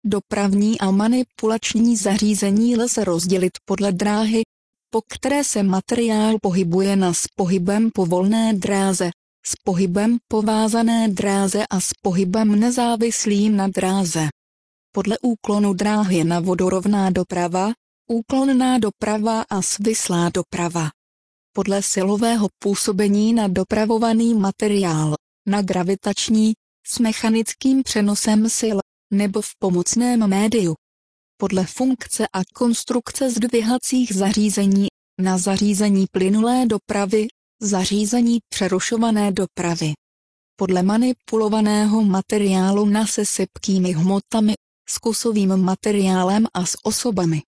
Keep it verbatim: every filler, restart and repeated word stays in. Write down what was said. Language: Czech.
Dopravní a manipulační zařízení lze rozdělit podle dráhy, po které se materiál pohybuje, na s pohybem po volné dráze, s pohybem po vázané dráze a s pohybem nezávislým na dráze. Podle úklonu dráhy na vodorovná doprava, úklonná doprava a svislá doprava. Podle silového působení na dopravovaný materiál, na gravitační, s mechanickým přenosem sil, nebo v pomocném médiu. Podle funkce a konstrukce zdvihacích zařízení, na zařízení plynulé dopravy, zařízení přerušované dopravy. Podle manipulovaného materiálu na se sypkými hmotami, s kusovým materiálem a s osobami.